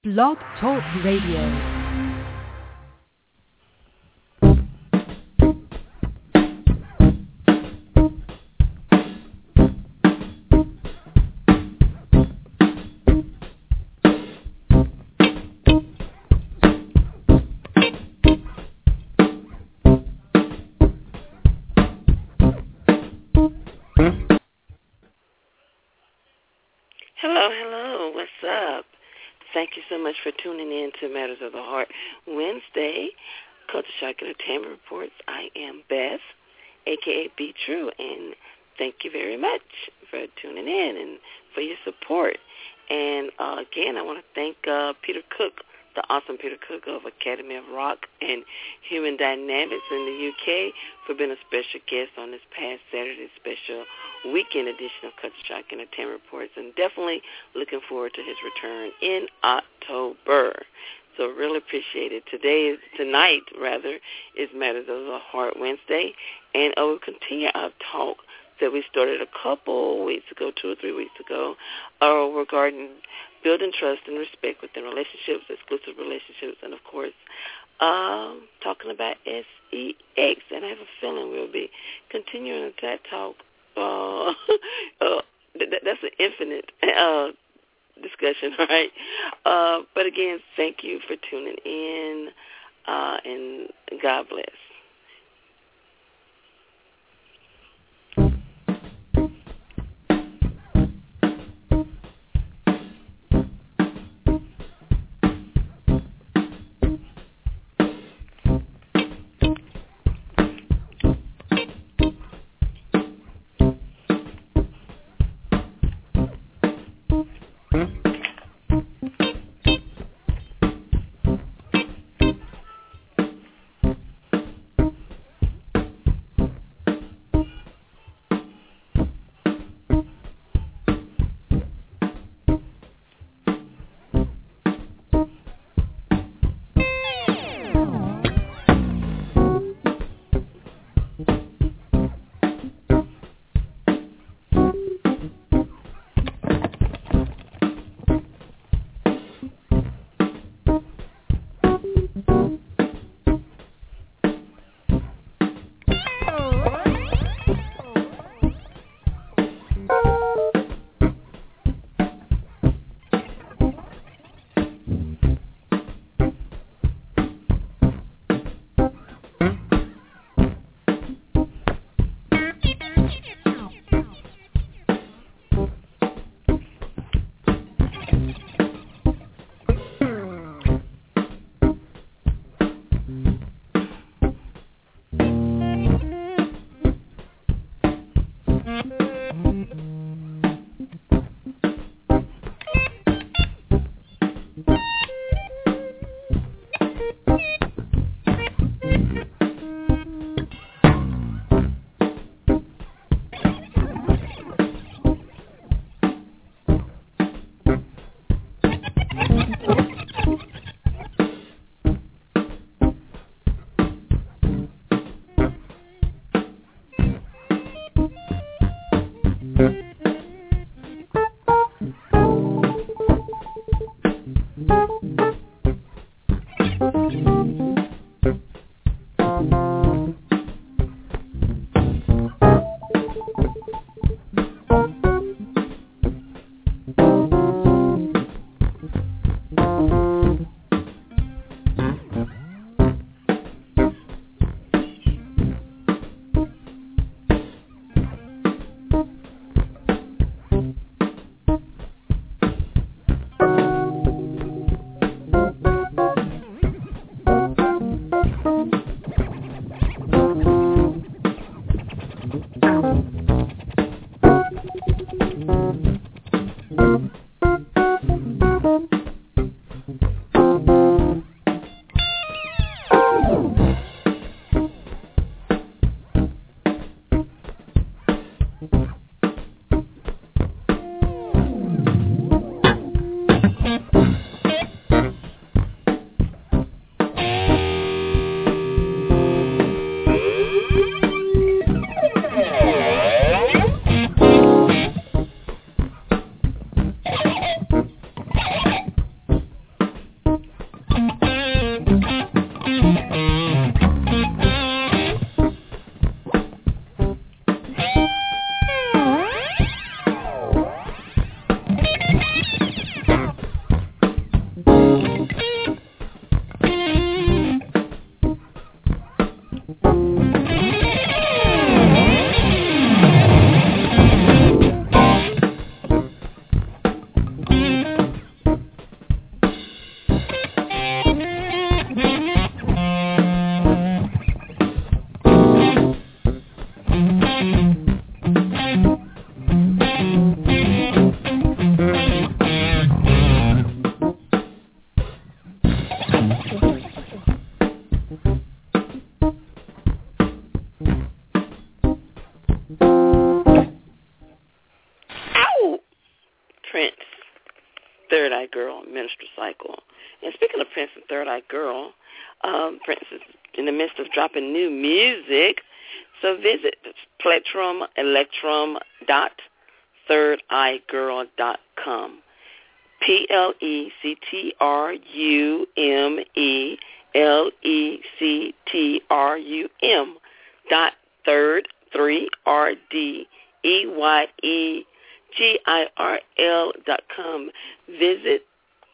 Blog Talk Radio. Hello, what's up? Thank you so much for tuning in to Matters of the Heart Wednesday, Culture Shock Entertainment Reports. I am Beth, a.k.a. Be True, and thank you very much for tuning in and for your support. And again, I want to thank Peter Cook, the awesome Peter Cook of Academy of Rock and Human Dynamics in the UK, for being a special guest on this past Saturday's special weekend edition of Culture Shock Entertainment Reports, and definitely looking forward to his return in October. So really appreciate it. Tonight is Matters of the Heart Wednesday, and we'll continue our talk that we started a couple weeks ago, 2 or 3 weeks ago, regarding building trust and respect within relationships, exclusive relationships, and, of course, talking about sex. And I have a feeling we'll be continuing that talk. That's an infinite discussion, right? But, again, thank you for tuning in, and God bless. Third Eye Girl, Minstrel Cycle. And speaking of Prince and Third Eye Girl, Prince is in the midst of dropping new music. So visit plectrum.thirdeyegirl.com. plectrum.thirdeyegirl.com. Visit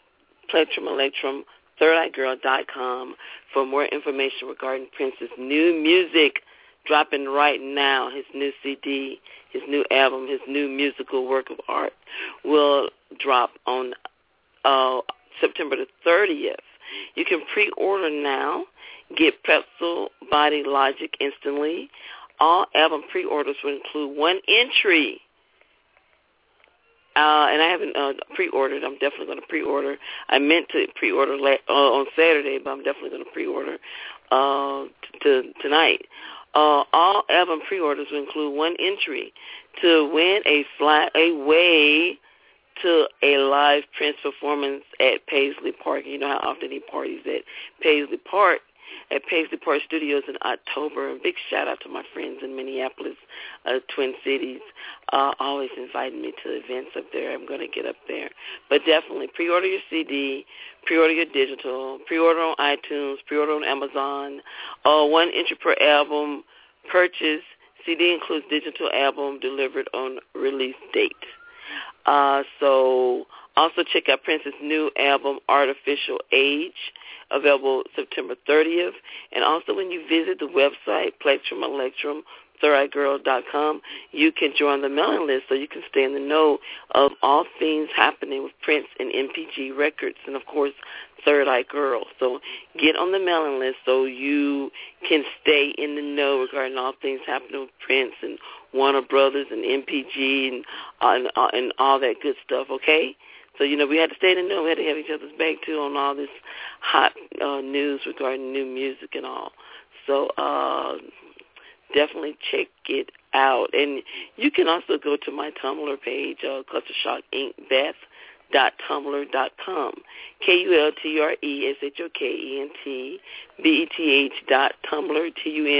plectrum.thirdeyegirl.com for more information regarding Prince's new music dropping right now. His new CD, his new album, his new musical work of art will drop on September the 30th. You can pre-order now. Get Pretzel Body Logic instantly. All album pre-orders will include one entry. And I haven't pre-ordered. I'm definitely going to pre-order. I meant to pre-order on Saturday, but I'm definitely going to pre-order tonight. All album pre-orders will include one entry to win a way to a live Prince performance at Paisley Park. You know how often he parties at Paisley Park Studios in October. A big shout out to my friends in Minneapolis, Twin Cities, always inviting me to events up there. I'm going to get up there. But definitely pre-order your CD, pre-order your digital, pre-order on iTunes, pre-order on Amazon. One entry per album purchase. CD includes digital album delivered on release date. So also check out Prince's new album, Artificial Age, available September 30th. And also when you visit the website, plectrum.thirdeyegirl.com, you can join the mailing list so you can stay in the know of all things happening with Prince and MPG Records and, of course, Third Eye Girl. So get on the mailing list so you can stay in the know regarding all things happening with Prince and Warner Brothers and MPG and all that good stuff, okay? So, you know, we had to stay in the know. We had to have each other's back, too, on all this hot news regarding new music and all. So definitely check it out. And you can also go to my Tumblr page, Culture Shock Inc. Beth.tumblr.com, KULTRESHOKENTBETH.tumblr,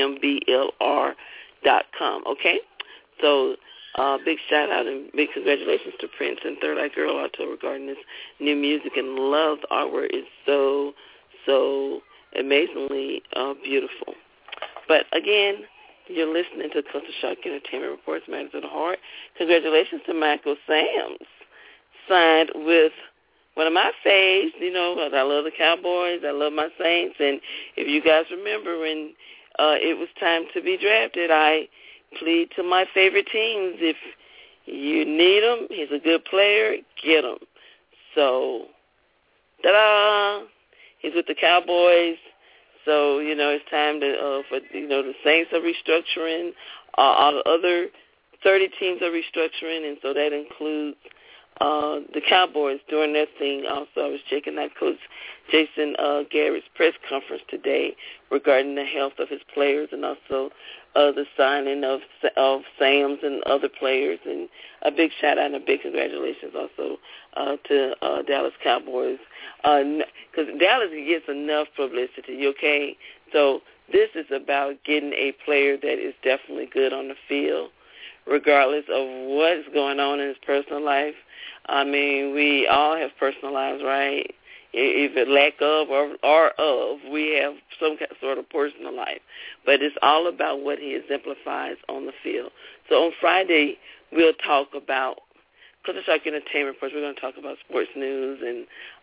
TUMBLR.com, okay? So big shout-out and big congratulations to Prince and Third Eye Girl also regarding this new music, and love the artwork is so, so amazingly beautiful. But again, you're listening to Culture Shock Entertainment Reports, Matters of the Heart. Congratulations to Michael Samms, signed with one of my faves. You know, I love the Cowboys, I love my Saints, and if you guys remember when it was time to be drafted, I plead to my favorite teams, if you need him, he's a good player, get him. So, ta-da! He's with the Cowboys. So, you know, it's time to for the Saints are restructuring. All the other 30 teams are restructuring, and so that includes the Cowboys doing their thing. Also, I was checking out Coach Jason Garrett's press conference today regarding the health of his players, and also the signing of Sam's and other players. And a big shout out and a big congratulations also to Dallas Cowboys, because Dallas gets enough publicity. Okay, so this is about getting a player that is definitely good on the field, regardless of what's going on in his personal life. I mean, we all have personal lives, right? Either lack of or of, we have some sort of personal life. But it's all about what he exemplifies on the field. So on Friday, we'll talk about, because it's like entertainment reports, we're going to talk about sports news and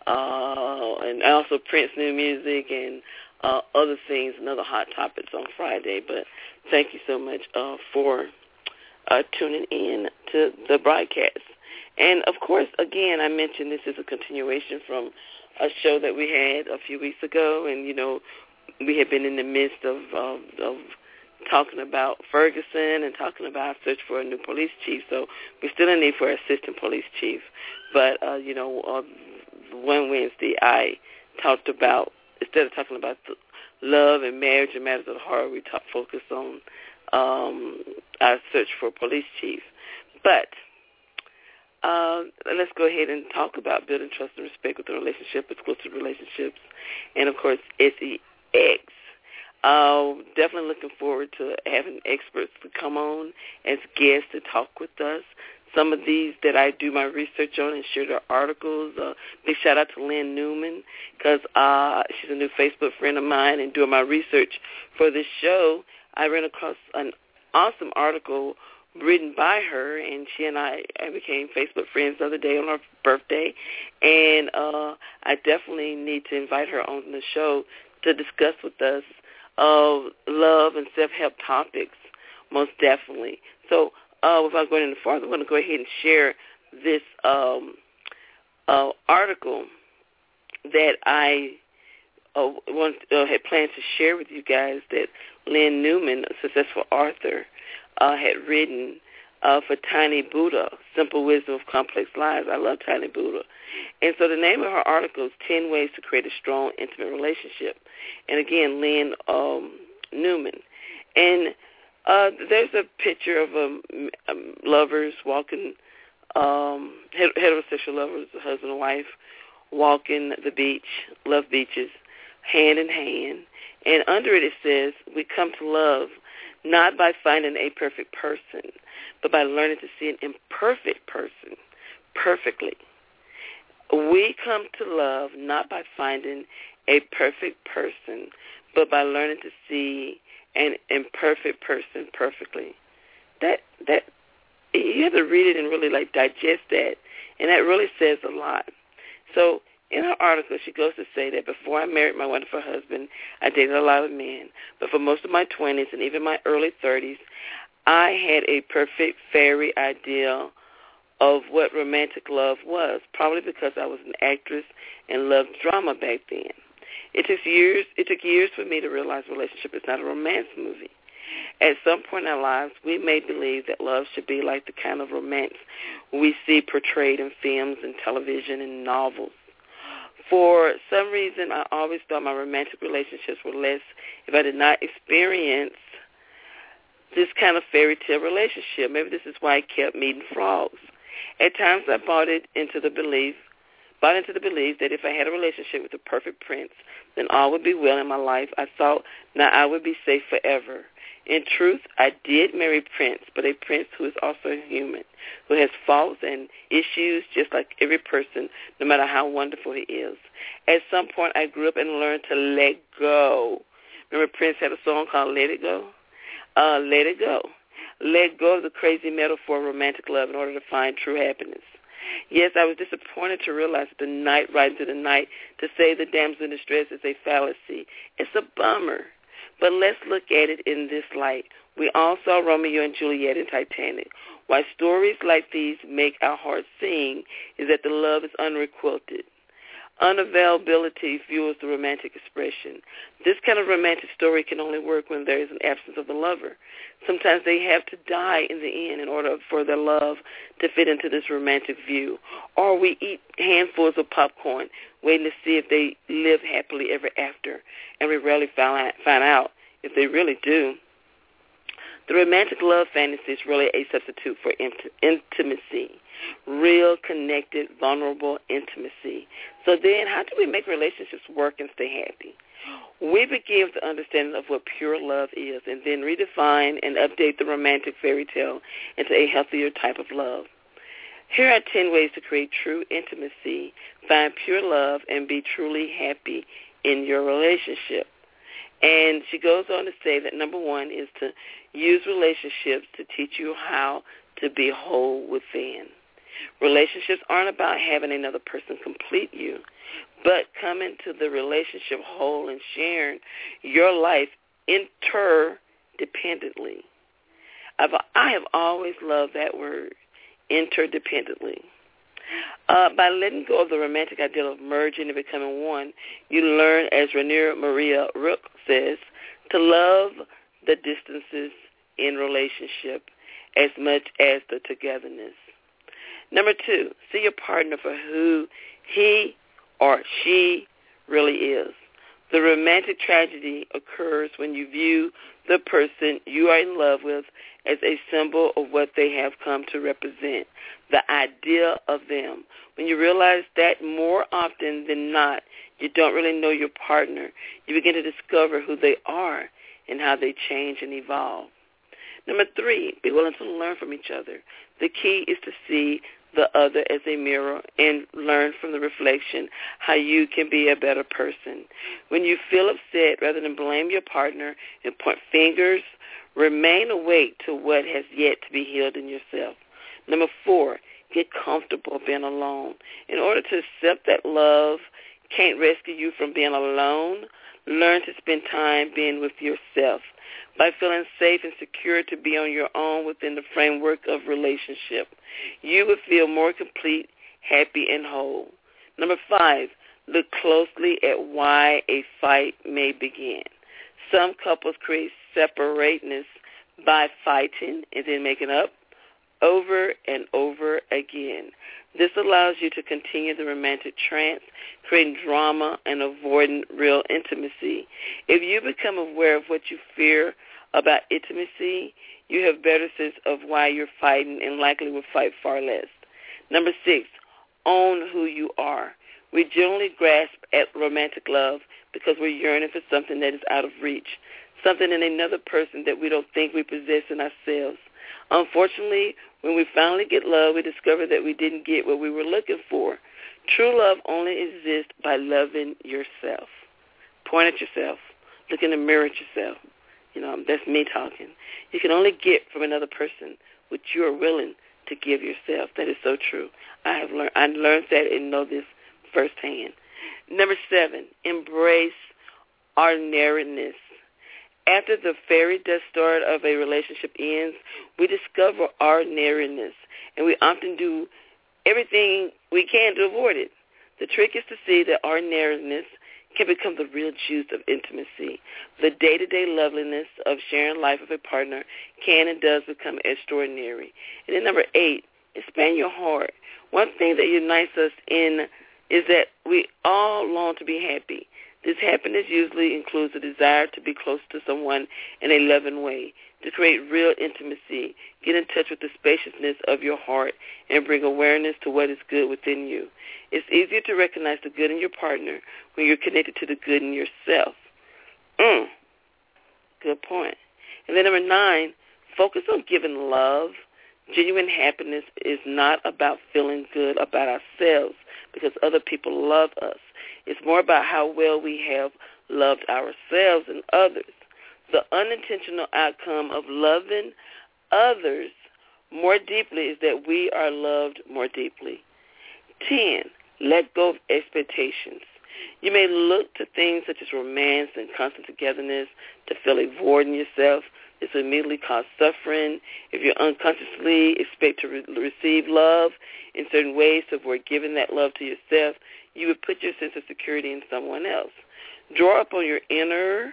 also Prince new music and other things and other hot topics on Friday. But thank you so much for tuning in to the broadcast. And, of course, again, I mentioned this is a continuation from a show that we had a few weeks ago. And, you know, we had been in the midst of talking about Ferguson and talking about search for a new police chief. So we're still in need for an assistant police chief. But, one Wednesday I talked about, instead of talking about love and marriage and matters of the heart, we focused on our search for a police chief. But let's go ahead and talk about building trust and respect with a relationship, exclusive relationships, and, of course, SEX. Definitely looking forward to having experts to come on as guests to talk with us. Some of these that I do my research on and share their articles. Big shout-out to Lynn Newman because she's a new Facebook friend of mine, and doing my research for this show, I ran across an awesome article written by her, and she and I became Facebook friends the other day on her birthday, and I definitely need to invite her on the show to discuss with us love and self-help topics, most definitely. So without going any farther, I'm going to go ahead and share this article that I had planned to share with you guys that Lynn Newman, a successful author, had written for Tiny Buddha, Simple Wisdom of Complex Lives. I love Tiny Buddha. And so the name of her article is 10 Ways to Create a Strong, Intimate Relationship. And again, Lynn Newman. And there's a picture of lovers walking, heterosexual lovers, husband and wife, walking the beach, love beaches, hand in hand. And under it says, we come to love not by finding a perfect person, but by learning to see an imperfect person perfectly. We come to love not by finding a perfect person, but by learning to see an imperfect person perfectly. That you have to read it and really digest that, and that really says a lot. So in her article, she goes to say that before I married my wonderful husband, I dated a lot of men, but for most of my 20s and even my early 30s, I had a perfect fairy ideal of what romantic love was, probably because I was an actress and loved drama back then. It took years for me to realize a relationship is not a romance movie. At some point in our lives, we may believe that love should be like the kind of romance we see portrayed in films and television and novels. For some reason, I always thought my romantic relationships were less if I did not experience this kind of fairy tale relationship. Maybe this is why I kept meeting frogs. At times, I bought into the belief that if I had a relationship with the perfect prince, then all would be well in my life. I thought now I would be safe forever. In truth, I did marry Prince, but a prince who is also human, who has faults and issues just like every person, no matter how wonderful he is. At some point, I grew up and learned to let go. Remember Prince had a song called Let It Go? Let it go. Let go of the crazy metaphor of romantic love in order to find true happiness. Yes, I was disappointed to realize that the night right into the night to save the damsel in distress is a fallacy. It's a bummer. But let's look at it in this light. We all saw Romeo and Juliet in Titanic. Why stories like these make our hearts sing is that the love is unrequited. Unavailability fuels the romantic expression. This kind of romantic story can only work when there is an absence of the lover. Sometimes they have to die in the end in order for their love to fit into this romantic view. Or we eat handfuls of popcorn waiting to see if they live happily ever after, and we rarely find out if they really do. The romantic love fantasy is really a substitute for intimacy, real, connected, vulnerable intimacy. So then how do we make relationships work and stay happy? We begin with the understanding of what pure love is and then redefine and update the romantic fairy tale into a healthier type of love. Here are 10 ways to create true intimacy, find pure love, and be truly happy in your relationship. And she goes on to say that number one is to use relationships to teach you how to be whole within. Relationships aren't about having another person complete you, but coming to the relationship whole and sharing your life interdependently. I have always loved that word, interdependently. By letting go of the romantic ideal of merging and becoming one, you learn, as Rainier Maria Rook says, to love the distances in relationship as much as the togetherness. Number two, see your partner for who he or she really is. The romantic tragedy occurs when you view the person you are in love with as a symbol of what they have come to represent. the idea of them. When you realize that more often than not, you don't really know your partner, you begin to discover who they are and how they change and evolve. Number 3, be willing to learn from each other. The key is to see the other as a mirror and learn from the reflection how you can be a better person. When you feel upset, rather than blame your partner and point fingers, remain awake to what has yet to be healed in yourself. Number 4, get comfortable being alone. In order to accept that love can't rescue you from being alone, learn to spend time being with yourself by feeling safe and secure to be on your own within the framework of relationship. You will feel more complete, happy, and whole. Number 5, look closely at why a fight may begin. Some couples create separateness by fighting and then making up over and over again. This allows you to continue the romantic trance, creating drama and avoiding real intimacy. If you become aware of what you fear about intimacy, you have better sense of why you're fighting and likely will fight far less. Number 6, own who you are. We generally grasp at romantic love because we're yearning for something that is out of reach, something in another person that we don't think we possess in ourselves. Unfortunately, when we finally get love, we discover that we didn't get what we were looking for. True love only exists by loving yourself. Point at yourself. Look in the mirror at yourself. That's me talking. You can only get from another person what you are willing to give yourself. That is so true. I learned that and know this firsthand. Number 7, embrace ordinariness. After the fairy dust start of a relationship ends, we discover ordinariness, and we often do everything we can to avoid it. The trick is to see that ordinariness can become the real juice of intimacy. The day-to-day loveliness of sharing life with a partner can and does become extraordinary. And then number 8, expand your heart. One thing that unites us is that we all long to be happy. This happiness usually includes a desire to be close to someone in a loving way, to create real intimacy, get in touch with the spaciousness of your heart, and bring awareness to what is good within you. It's easier to recognize the good in your partner when you're connected to the good in yourself. Good point. And then number 9, focus on giving love. Genuine happiness is not about feeling good about ourselves because other people love us. It's more about how well we have loved ourselves and others. The unintentional outcome of loving others more deeply is that we are loved more deeply. 10, let go of expectations. You may look to things such as romance and constant togetherness to fill a void in yourself. This will immediately cause suffering. If you unconsciously expect to receive love in certain ways to avoid giving that love to yourself, you would put your sense of security in someone else. Draw upon your inner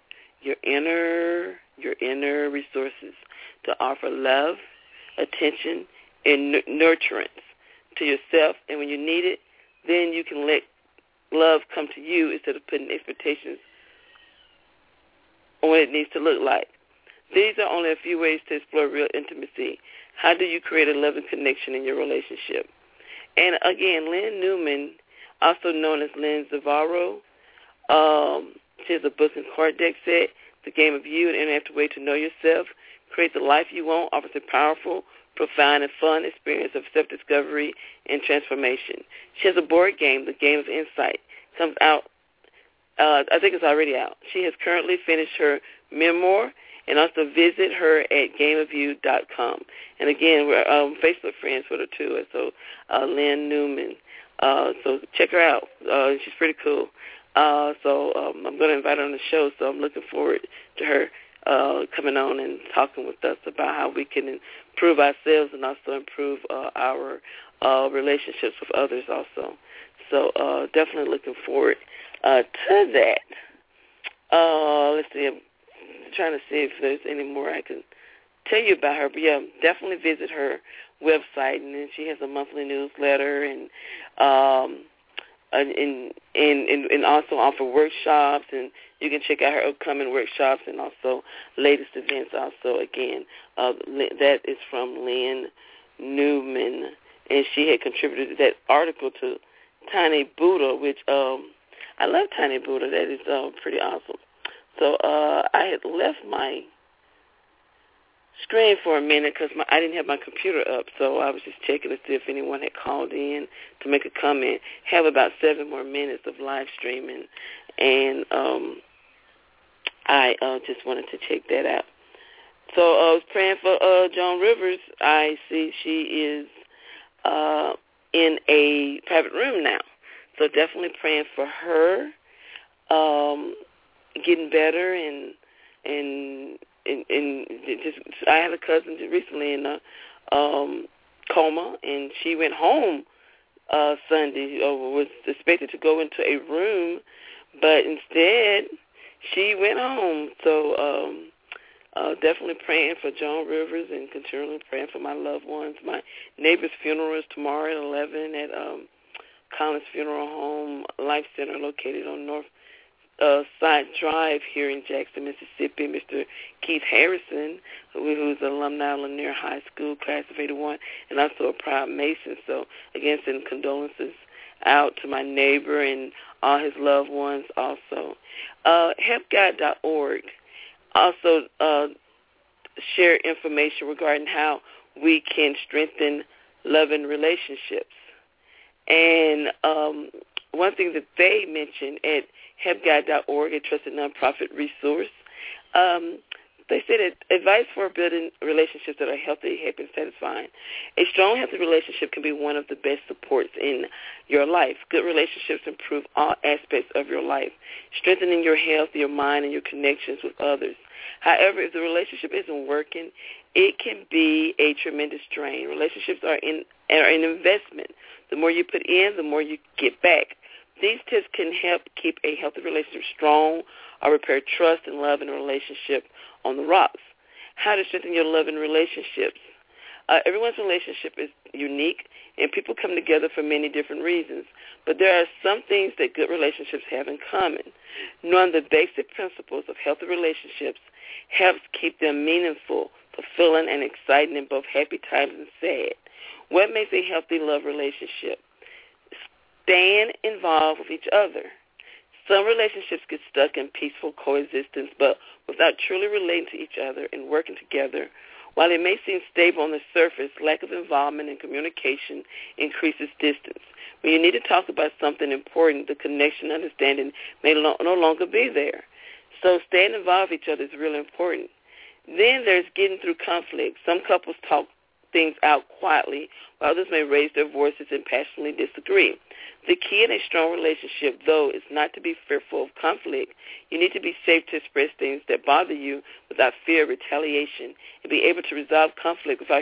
resources to offer love, attention, and nurturance to yourself. And when you need it, then you can let love come to you instead of putting expectations on what it needs to look like. These are only a few ways to explore real intimacy. How do you create a loving connection in your relationship? And again, Lynn Newman, also known as Lynn Zavarro, she has a book and card deck set, The Game of You, an interactive way to know yourself, create the life you want, offers a powerful, profound, and fun experience of self-discovery and transformation. She has a board game, The Game of Insight, comes out, I think it's already out. She has currently finished her memoir, and also visit her at gameofyou.com. And again, we're Facebook friends with her too, and so Lynn Newman. So check her out. She's pretty cool. So I'm going to invite her on the show, so I'm looking forward to her coming on and talking with us about how we can improve ourselves and also improve our relationships with others also. So definitely looking forward to that. Let's see. I'm trying to see if there's any more I can tell you about her. But, yeah, definitely visit her website. And then she has a monthly newsletter and also offer workshops. And you can check out her upcoming workshops and also latest events also. Again, that is from Lynn Newman. and she had contributed that article to Tiny Buddha, which I love Tiny Buddha. That is pretty awesome. So I had left my screen for a minute because I didn't have my computer up, so I was just checking to see if anyone had called in to make a comment. Have about 7 more minutes of live streaming, and I just wanted to check that out. So I was praying for Joan Rivers. I see she is in a private room now, so definitely praying for her, getting better, and just I had a cousin recently in a coma, and she went home Sunday, was expected to go into a room, but instead she went home. So definitely praying for Joan Rivers and continually praying for my loved ones. My neighbor's funeral is tomorrow at 11 at Collins Funeral Home Life Center located on North Side Drive here in Jackson, Mississippi. Mr. Keith Harrison, who's an alumni of Lanier High School, class of 81, and also a proud Mason. So, again, sending condolences out to my neighbor and all his loved ones also. HelpGuide.org also share information regarding how we can strengthen loving relationships. And one thing that they mentioned at HelpGuide.org, a trusted nonprofit resource, they said that advice for building relationships that are healthy, happy, and satisfying. A strong, healthy relationship can be one of the best supports in your life. Good relationships improve all aspects of your life, strengthening your health, your mind, and your connections with others. However, if the relationship isn't working, it can be a tremendous strain. Relationships are an investment. The more you put in, the more you get back. These tips can help keep a healthy relationship strong or repair trust and love in a relationship on the rocks. How to strengthen your love in relationships. Everyone's relationship is unique, and people come together for many different reasons. But there are some things that good relationships have in common. Knowing the basic principles of healthy relationships helps keep them meaningful, fulfilling, and exciting in both happy times and sad. What makes a healthy love relationship? Staying involved with each other. Some relationships get stuck in peaceful coexistence, but without truly relating to each other and working together. While it may seem stable on the surface, lack of involvement and communication increases distance. When you need to talk about something important, the connection, understanding may no longer be there. So staying involved with each other is really important. Then there's getting through conflict. Some couples talk things out quietly, while others may raise their voices and passionately disagree. The key in a strong relationship, though, is not to be fearful of conflict. You need to be safe to express things that bother you without fear of retaliation and be able to resolve conflict without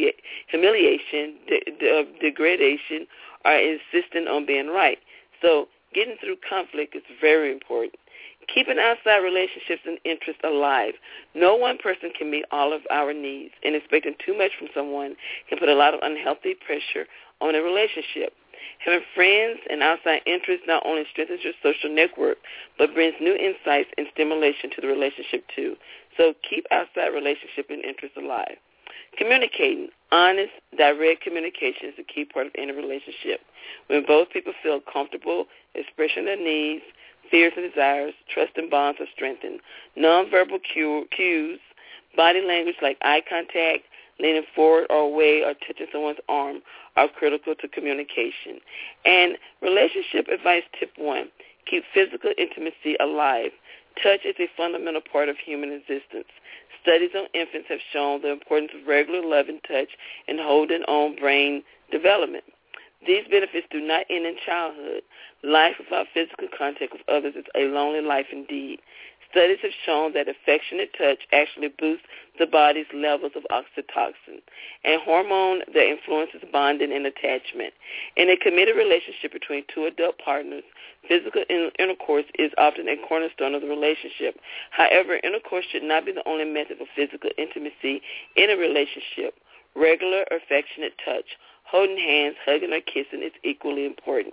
humiliation, degradation, or insisting on being right. So getting through conflict is very important. Keeping outside relationships and interests alive. No one person can meet all of our needs, and expecting too much from someone can put a lot of unhealthy pressure on a relationship. Having friends and outside interests not only strengthens your social network, but brings new insights and stimulation to the relationship too. So keep outside relationship and interests alive. Communicating. Honest, direct communication is a key part of any relationship. When both people feel comfortable expressing their needs, fears and desires, trust and bonds are strengthened. Nonverbal cues, body language like eye contact, leaning forward or away, or touching someone's arm are critical to communication. And relationship advice tip 1, keep physical intimacy alive. Touch is a fundamental part of human existence. Studies on infants have shown the importance of regular loving touch and holding on brain development. These benefits do not end in childhood. Life without physical contact with others is a lonely life indeed. Studies have shown that affectionate touch actually boosts the body's levels of oxytocin, a hormone that influences bonding and attachment. In a committed relationship between two adult partners, physical intercourse is often a cornerstone of the relationship. However, intercourse should not be the only method of physical intimacy in a relationship. Regular, affectionate touch, holding hands, hugging, or kissing is equally important.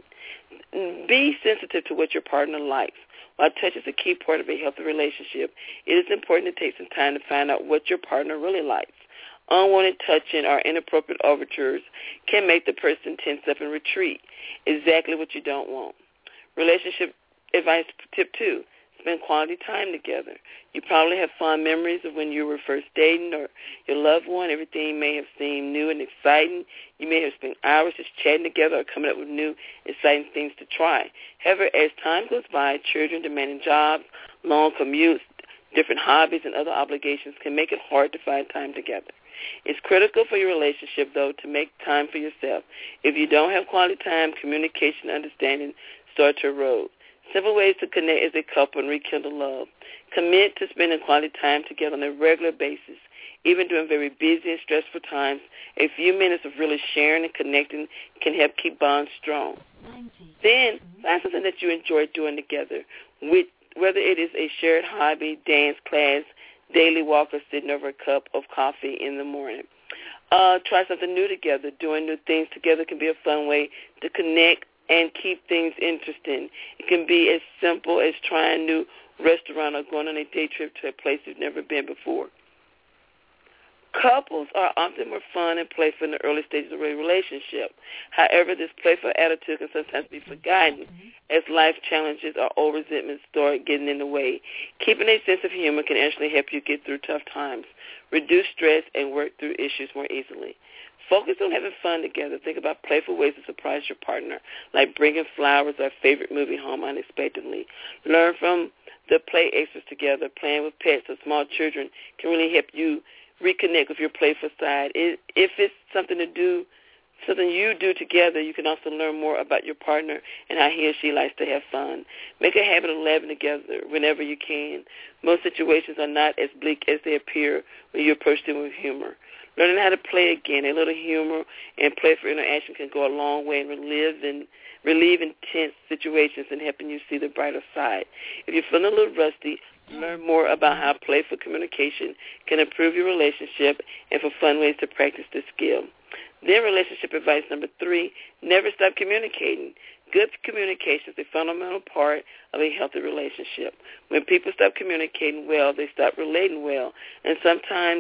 Be sensitive to what your partner likes. While touch is a key part of a healthy relationship, it is important to take some time to find out what your partner really likes. Unwanted touching or inappropriate overtures can make the person tense up and retreat. Exactly what you don't want. Relationship advice tip 2. Spend quality time together. You probably have fond memories of when you were first dating or your loved one. Everything may have seemed new and exciting. You may have spent hours just chatting together or coming up with new, exciting things to try. However, as time goes by, children, demanding jobs, long commutes, different hobbies, and other obligations can make it hard to find time together. It's critical for your relationship, though, to make time for yourself. If you don't have quality time, communication, understanding start to erode. Simple ways to connect as a couple and rekindle love. Commit to spending quality time together on a regular basis. Even during very busy and stressful times, a few minutes of really sharing and connecting can help keep bonds strong. Then, find something that you enjoy doing together, whether it is a shared hobby, dance class, daily walk, or sitting over a cup of coffee in the morning. Try something new together. Doing new things together can be a fun way to connect and keep things interesting. It can be as simple as trying a new restaurant or going on a day trip to a place you've never been before. Couples are often more fun and playful in the early stages of a relationship. However, this playful attitude can sometimes be forgotten as life challenges or old resentments start getting in the way. Keeping a sense of humor can actually help you get through tough times, reduce stress, and work through issues more easily. Focus on having fun together. Think about playful ways to surprise your partner, like bringing flowers or a favorite movie home unexpectedly. Learn from the play extras together. Playing with pets or small children can really help you reconnect with your playful side. If it's something you do together, you can also learn more about your partner and how he or she likes to have fun. Make a habit of laughing together whenever you can. Most situations are not as bleak as they appear when you approach them with humor. Learning how to play again, a little humor and playful interaction can go a long way in relieve intense situations and helping you see the brighter side. If you're feeling a little rusty, learn more about how playful communication can improve your relationship and for fun ways to practice this skill. Then relationship advice number 3, never stop communicating. Good communication is a fundamental part of a healthy relationship. When people stop communicating well, they stop relating well. And sometimes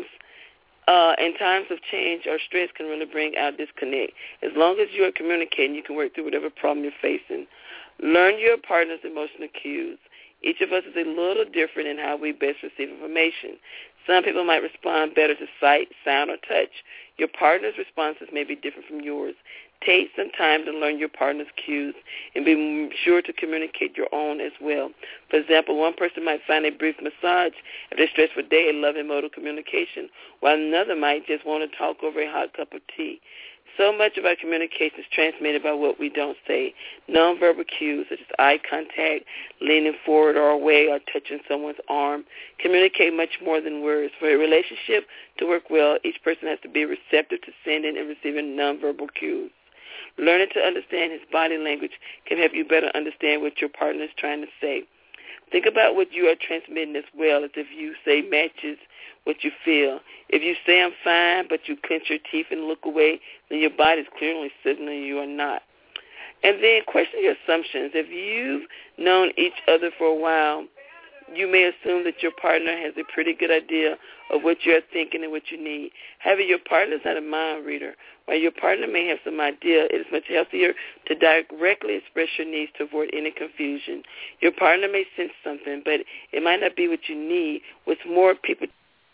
in times of change or stress can really bring out disconnect. As long as you are communicating, you can work through whatever problem you're facing. Learn your partner's emotional cues. Each of us is a little different in how we best receive information. Some people might respond better to sight, sound, or touch. Your partner's responses may be different from yours. Take some time to learn your partner's cues and be sure to communicate your own as well. For example, one person might find a brief massage after a stressful day a loving mode of communication, while another might just want to talk over a hot cup of tea. So much of our communication is transmitted by what we don't say. Nonverbal cues such as eye contact, leaning forward or away, or touching someone's arm communicate much more than words. For a relationship to work well, each person has to be receptive to sending and receiving nonverbal cues. Learning to understand his body language can help you better understand what your partner is trying to say. Think about what you are transmitting as well as if you say matches what you feel. If you say I'm fine, but you clench your teeth and look away, then your body is clearly signaling you are not. And then question your assumptions. If you've known each other for a while, you may assume that your partner has a pretty good idea of what you're thinking and what you need. However, your partner is not a mind reader. While your partner may have some idea, it is much healthier to directly express your needs to avoid any confusion. Your partner may sense something, but it might not be what you need. What's more, people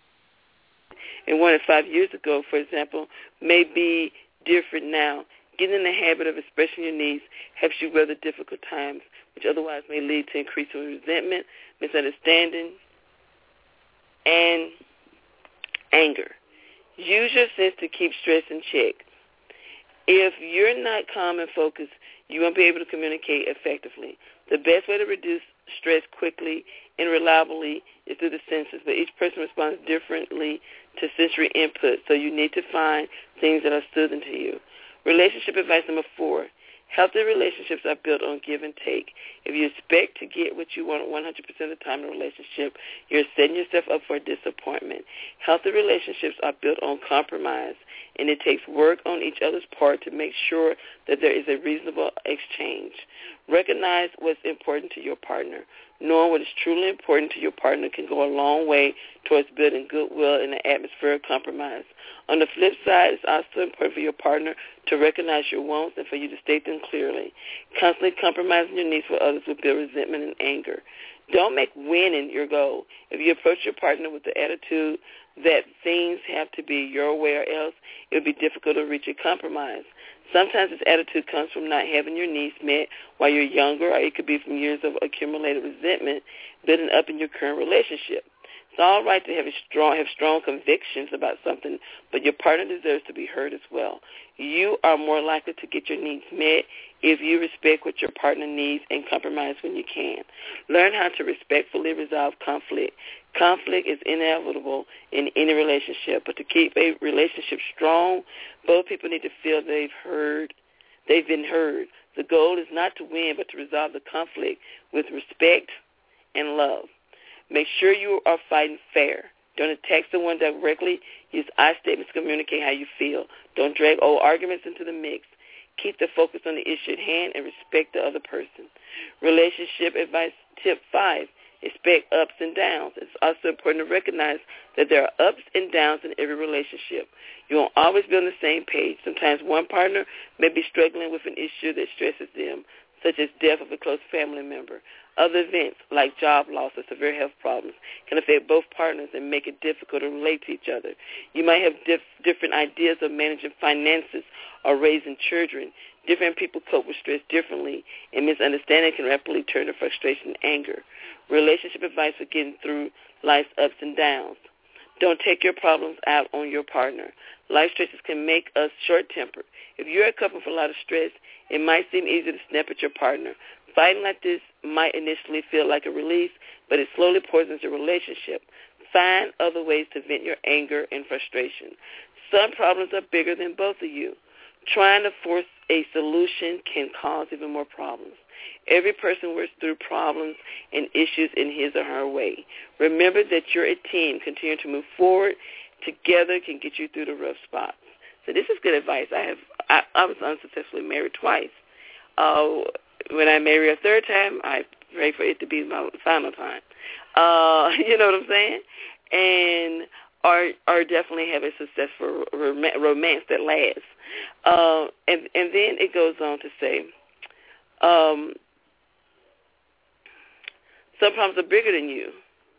in 1 and 5 years ago, for example, may be different now. Getting in the habit of expressing your needs helps you weather difficult times, which otherwise may lead to increasing resentment, misunderstanding, and anger. Use your sense to keep stress in check. If you're not calm and focused, you won't be able to communicate effectively. The best way to reduce stress quickly and reliably is through the senses, but each person responds differently to sensory input, so you need to find things that are soothing to you. Relationship advice number 4. Healthy relationships are built on give and take. If you expect to get what you want 100% of the time in a relationship, you're setting yourself up for disappointment. Healthy relationships are built on compromise and it takes work on each other's part to make sure that there is a reasonable exchange. Recognize what's important to your partner. Knowing what is truly important to your partner can go a long way towards building goodwill in an atmosphere of compromise. On the flip side, it's also important for your partner to recognize your wants and for you to state them clearly. Constantly compromising your needs for others will build resentment and anger. Don't make winning your goal. If you approach your partner with the attitude that things have to be your way or else, it will be difficult to reach a compromise. Sometimes this attitude comes from not having your needs met while you're younger, or it could be from years of accumulated resentment building up in your current relationship. It's all right to have strong convictions about something, but your partner deserves to be heard as well. You are more likely to get your needs met if you respect what your partner needs and compromise when you can. Learn how to respectfully resolve conflict. Conflict is inevitable in any relationship, but to keep a relationship strong, both people need to feel they've been heard. The goal is not to win, but to resolve the conflict with respect and love. Make sure you are fighting fair. Don't attack someone directly. Use I statements to communicate how you feel. Don't drag old arguments into the mix. Keep the focus on the issue at hand and respect the other person. Relationship advice tip 5. Expect ups and downs. It's also important to recognize that there are ups and downs in every relationship. You won't always be on the same page. Sometimes one partner may be struggling with an issue that stresses them, such as death of a close family member. Other events, like job loss or severe health problems, can affect both partners and make it difficult to relate to each other. You might have different ideas of managing finances or raising children. Different people cope with stress differently, and misunderstanding can rapidly turn to frustration and anger. Relationship advice for getting through life's ups and downs. Don't take your problems out on your partner. Life stresses can make us short-tempered. If you're a couple with a lot of stress, it might seem easy to snap at your partner. Fighting like this might initially feel like a release, but it slowly poisons your relationship. Find other ways to vent your anger and frustration. Some problems are bigger than both of you. Trying to force a solution can cause even more problems. Every person works through problems and issues in his or her way. Remember that you're a team. Continue to move forward. Together can get you through the rough spots. So this is good advice. I was unsuccessfully married twice. When I marry a third time, I pray for it to be my final time. You know what I'm saying? And or definitely have a successful romance that lasts. And then it goes on to say, some problems are bigger than you.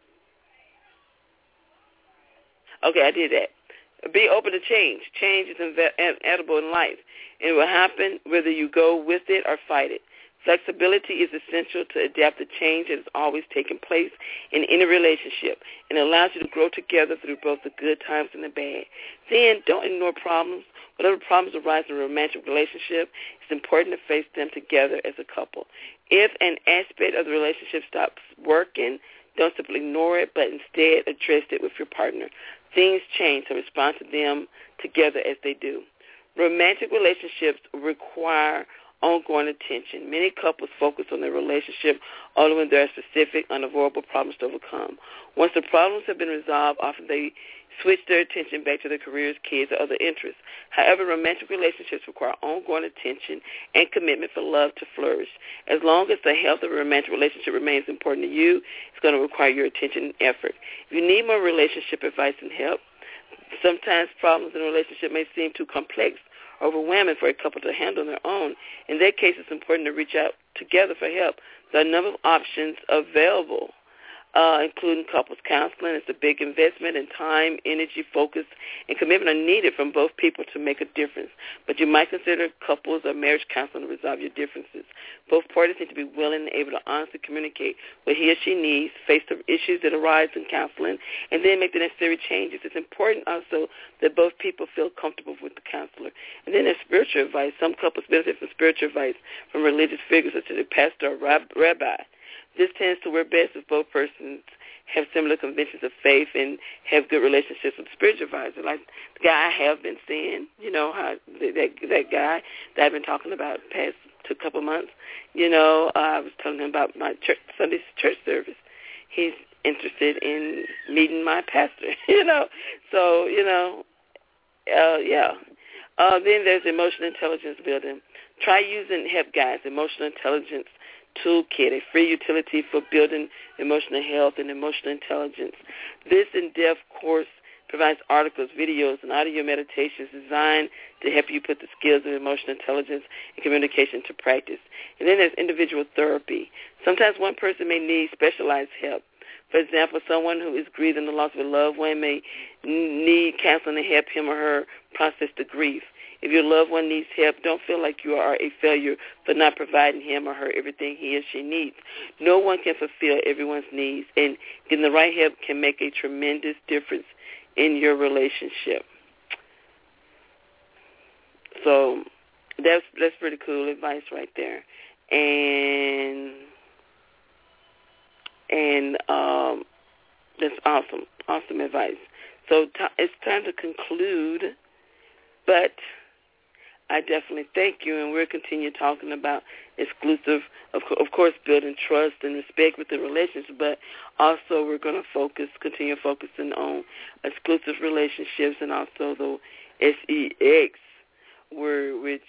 Okay, I did that. Be open to change. Change is inevitable in life. It will happen whether you go with it or fight it. Flexibility is essential to adapt to change that is always taking place in any relationship, and allows you to grow together through both the good times and the bad. Then don't ignore problems. Whatever problems arise in a romantic relationship, it's important to face them together as a couple. If an aspect of the relationship stops working, don't simply ignore it, but instead address it with your partner. Things change, so respond to them together as they do. Romantic relationships require ongoing attention. Many couples focus on their relationship only when there are specific, unavoidable problems to overcome. Once the problems have been resolved, often they switch their attention back to their careers, kids, or other interests. However, romantic relationships require ongoing attention and commitment for love to flourish. As long as the health of a romantic relationship remains important to you, it's going to require your attention and effort. If you need more relationship advice and help, sometimes problems in a relationship may seem too complex, overwhelming for a couple to handle on their own. In that case, it's important to reach out together for help. There are a number of options available, including couples counseling. It's a big investment, and time, energy, focus, and commitment are needed from both people to make a difference. But you might consider couples or marriage counseling to resolve your differences. Both parties need to be willing and able to honestly communicate what he or she needs, face the issues that arise in counseling, and then make the necessary changes. It's important also that both people feel comfortable with the counselor. And then there's spiritual advice. Some couples benefit from spiritual advice from religious figures such as a pastor or rabbi. This tends to work best if both persons have similar convictions of faith and have good relationships with spiritual advisors. Like the guy I have been seeing, you know, how that guy that I've been talking about the past couple months, you know, I was telling him about my Sunday church service. He's interested in meeting my pastor, you know. So, you know, yeah, Then there's emotional intelligence building. Try using Help Guides, Emotional Intelligence Toolkit, a free utility for building emotional health and emotional intelligence. This in-depth course provides articles, videos, and audio meditations designed to help you put the skills of emotional intelligence and communication to practice. And then there's individual therapy. Sometimes one person may need specialized help. For example, someone who is grieving the loss of a loved one may need counseling to help him or her process the grief. If your loved one needs help, don't feel like you are a failure for not providing him or her everything he or she needs. No one can fulfill everyone's needs, and getting the right help can make a tremendous difference in your relationship. So that's pretty cool advice right there. And that's awesome advice. So it's time to conclude, but I definitely thank you, and we'll continue talking about exclusive, of course, building trust and respect with the relationship, but also we're going to continue focusing on exclusive relationships and also the SEX, which,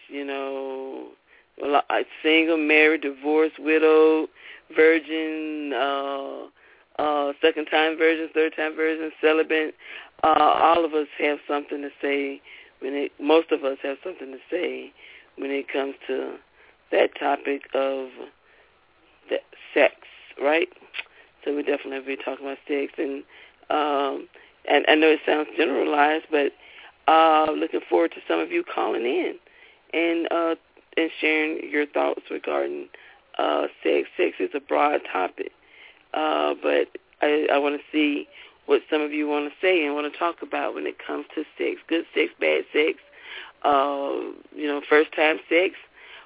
single, married, divorced, widowed, virgin, second-time virgins, third-time virgins, celibate. All of us have something to say. Most of us have something to say when it comes to that topic of the sex, right? So we definitely will be talking about sex, and I know it sounds generalized, but looking forward to some of you calling in and sharing your thoughts regarding sex. Sex is a broad topic, but I want to see what some of you want to say and want to talk about when it comes to sex. Good sex, bad sex, first-time sex,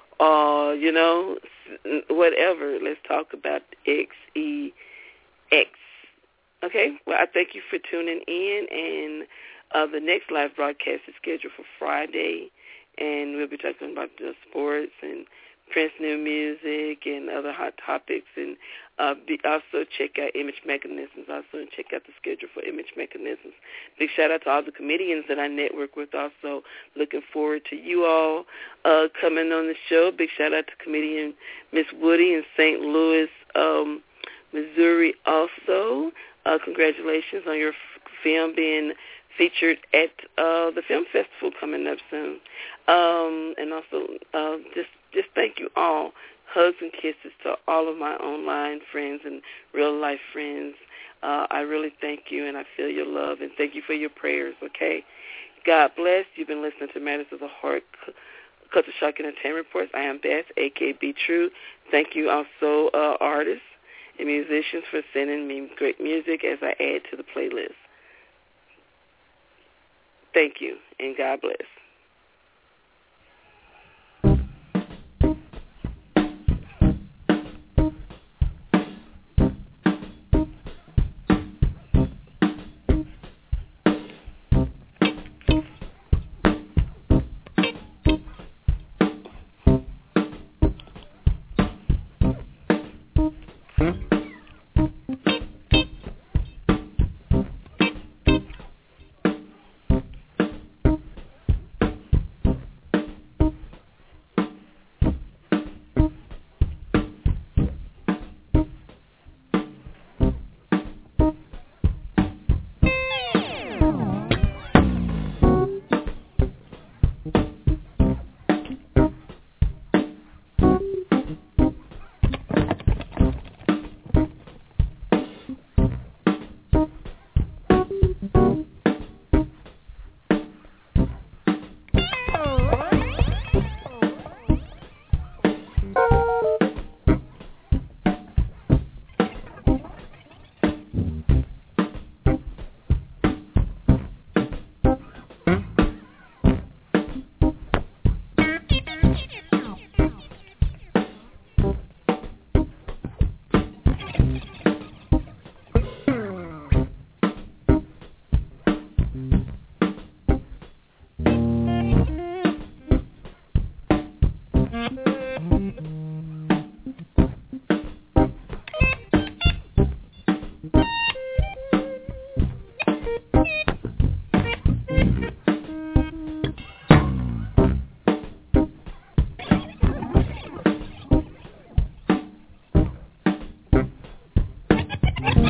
whatever. Let's talk about XEX. Okay? Well, I thank you for tuning in, and the next live broadcast is scheduled for Friday, and we'll be talking about the sports and Prince new music and other hot topics, and also check out Image Mechanisms, and check out the schedule for Image Mechanisms. Big shout out to all the comedians that I network with, also looking forward to you all coming on the show. Big shout out to comedian Miss Woody in St. Louis, Missouri also. Congratulations on your film being featured at the film festival coming up soon. And also just thank you all. Hugs and kisses to all of my online friends and real-life friends. I really thank you, and I feel your love, and thank you for your prayers, okay? God bless. You've been listening to Matters of the Heart, Culture Shock Entertainment Reports. I am Beth, a.k.a. Be True. Thank you also, artists and musicians, for sending me great music as I add to the playlist. Thank you, and God bless.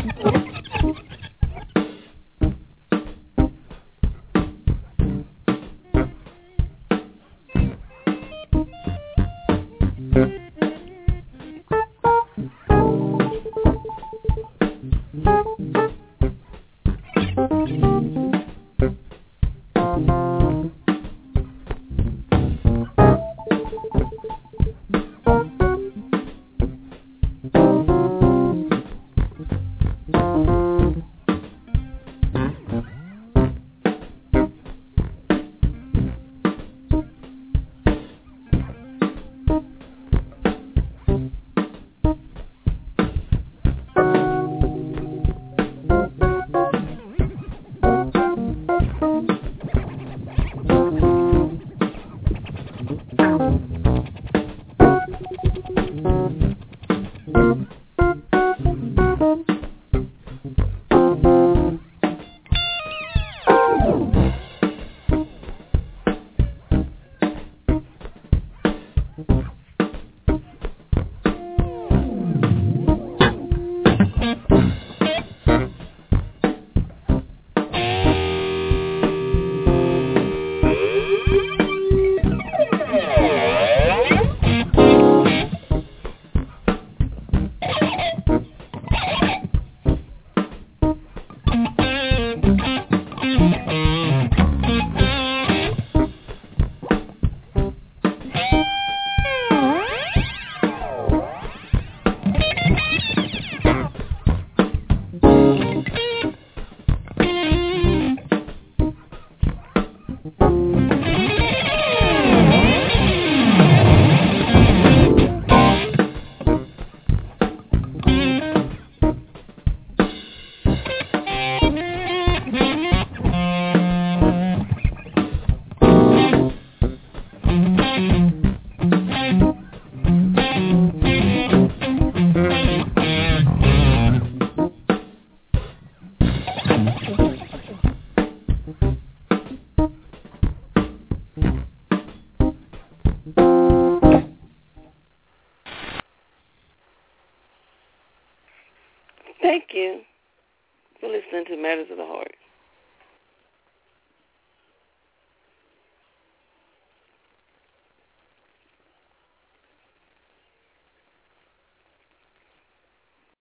Thank you for listening to Matters of the Heart.